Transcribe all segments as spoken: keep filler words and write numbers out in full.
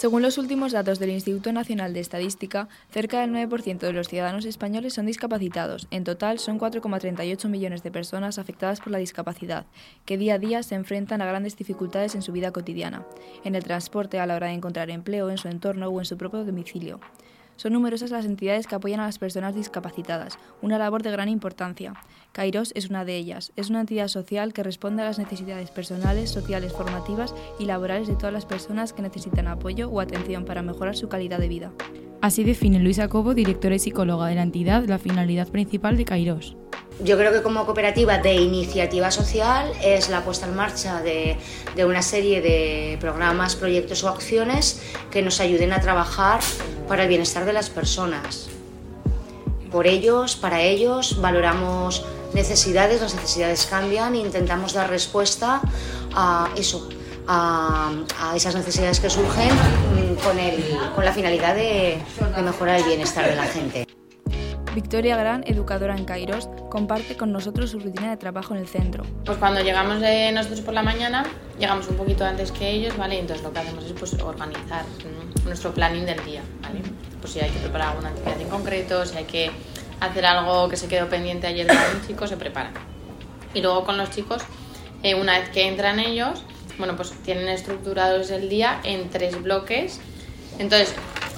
Según los últimos datos del Instituto Nacional de Estadística, cerca del nueve por ciento de los ciudadanos españoles son discapacitados. En total, son cuatro coma treinta y ocho millones de personas afectadas por la discapacidad, que día a día se enfrentan a grandes dificultades en su vida cotidiana, en el transporte a la hora de encontrar empleo, en su entorno o en su propio domicilio. Son numerosas las entidades que apoyan a las personas discapacitadas, una labor de gran importancia. Kairos es una de ellas. Es una entidad social que responde a las necesidades personales, sociales, formativas y laborales de todas las personas que necesitan apoyo o atención para mejorar su calidad de vida. Así define Luisa Cobo, directora y psicóloga de la entidad, la finalidad principal de Kairos. Yo creo que como cooperativa de iniciativa social es la puesta en marcha de, de una serie de programas, proyectos o acciones que nos ayuden a trabajar para el bienestar de las personas. Por ellos, para ellos, valoramos necesidades, las necesidades cambian e intentamos dar respuesta a eso, a, a esas necesidades que surgen con, el, con la finalidad de, de mejorar el bienestar de la gente. Victoria Gran, educadora en Kairos, comparte con nosotros su rutina de trabajo en el centro. Pues cuando llegamos de nosotros por la mañana, llegamos un poquito antes que ellos, ¿vale? Entonces lo que hacemos es pues, organizar ¿no? nuestro planning del día, ¿vale? Pues si hay que preparar alguna actividad en concreto, si hay que hacer algo que se quedó pendiente ayer de un chico, se prepara. Y luego con los chicos, eh, una vez que entran ellos, bueno, pues tienen estructurados el día en tres bloques. Entonces,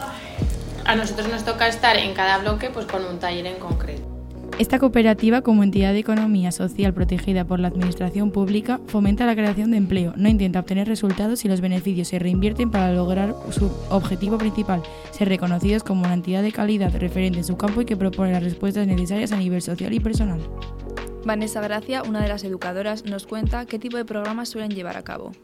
a nosotros nos toca estar en cada bloque pues con un taller en concreto. Esta cooperativa, como entidad de economía social protegida por la administración pública, fomenta la creación de empleo, no intenta obtener resultados y los beneficios se reinvierten para lograr su objetivo principal, ser reconocidos como una entidad de calidad referente en su campo y que propone las respuestas necesarias a nivel social y personal. Vanessa Gracia, una de las educadoras, nos cuenta qué tipo de programas suelen llevar a cabo.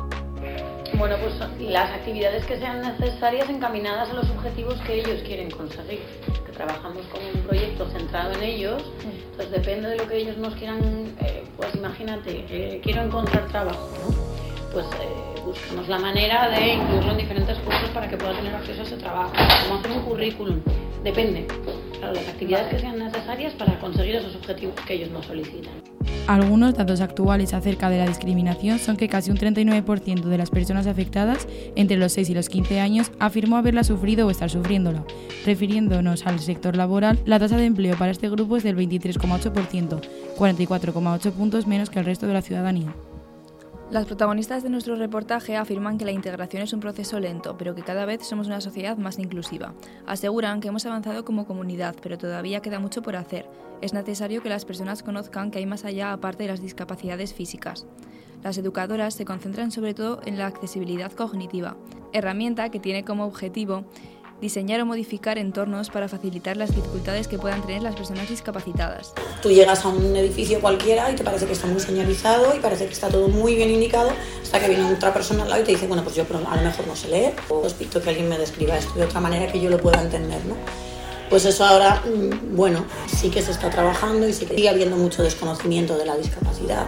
Bueno, pues las actividades que sean necesarias encaminadas a los objetivos que ellos quieren conseguir. Que trabajamos con un proyecto centrado en ellos, entonces depende de lo que ellos nos quieran, eh, pues imagínate, eh, quiero encontrar trabajo, ¿no? Pues eh, buscamos la manera de incluirlo en diferentes cursos para que pueda tener acceso a ese trabajo. Como hacer un currículum, depende. Claro, las actividades que sean necesarias para conseguir esos objetivos que ellos nos solicitan. Algunos datos actuales acerca de la discriminación son que casi un treinta y nueve por ciento de las personas afectadas entre los seis y los quince años afirmó haberla sufrido o estar sufriéndola. Refiriéndonos al sector laboral, la tasa de empleo para este grupo es del veintitrés coma ocho por ciento, cuarenta y cuatro coma ocho puntos menos que el resto de la ciudadanía. Las protagonistas de nuestro reportaje afirman que la integración es un proceso lento, pero que cada vez somos una sociedad más inclusiva. Aseguran que hemos avanzado como comunidad, pero todavía queda mucho por hacer. Es necesario que las personas conozcan que hay más allá aparte de las discapacidades físicas. Las educadoras se concentran sobre todo en la accesibilidad cognitiva, herramienta que tiene como objetivo diseñar o modificar entornos para facilitar las dificultades que puedan tener las personas discapacitadas. Tú llegas a un edificio cualquiera y te parece que está muy señalizado y parece que está todo muy bien indicado, hasta que viene otra persona al lado y te dice, bueno, pues yo a lo mejor no sé leer, o espero que alguien me describa esto de otra manera que yo lo pueda entender, ¿no? Pues eso ahora, bueno, sí que se está trabajando y sí que sigue habiendo mucho desconocimiento de la discapacidad.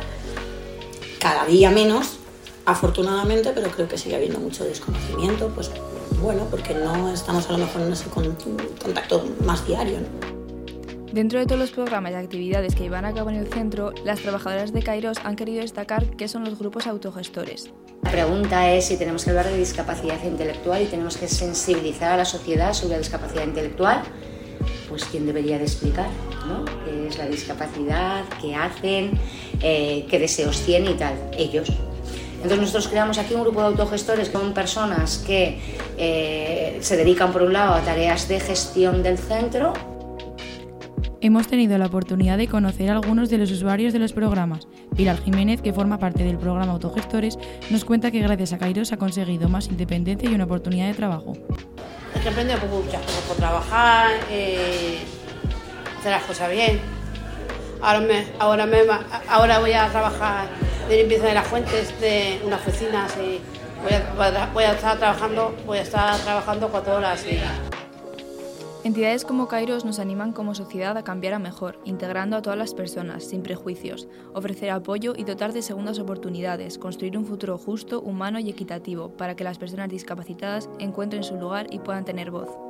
Cada día menos, afortunadamente, pero creo que sigue habiendo mucho desconocimiento, pues bueno, porque no estamos a lo mejor en ese contacto más diario, ¿no? Dentro de todos los programas y actividades que llevan a cabo en el centro, las trabajadoras de Kairos han querido destacar qué son los grupos autogestores. La pregunta es si tenemos que hablar de discapacidad intelectual y tenemos que sensibilizar a la sociedad sobre la discapacidad intelectual, pues quién debería de explicar, ¿no? ¿Qué es la discapacidad? ¿Qué hacen? Eh, ¿Qué deseos tienen y tal? Ellos. Entonces nosotros creamos aquí un grupo de autogestores que son personas que eh, se dedican por un lado a tareas de gestión del centro. Hemos tenido la oportunidad de conocer a algunos de los usuarios de los programas. Pilar Jiménez, que forma parte del programa Autogestores, nos cuenta que gracias a Kairos ha conseguido más independencia y una oportunidad de trabajo. Es que he aprendido muchas cosas por trabajar, eh, hacer las cosas bien. Ahora, me, ahora, me, ahora voy a trabajar de limpieza de las fuentes de unas oficinas y voy a, voy a estar trabajando, voy a estar trabajando cuatro horas. Y... Entidades como Kairos nos animan como sociedad a cambiar a mejor, integrando a todas las personas, sin prejuicios, ofrecer apoyo y dotar de segundas oportunidades, construir un futuro justo, humano y equitativo para que las personas discapacitadas encuentren su lugar y puedan tener voz.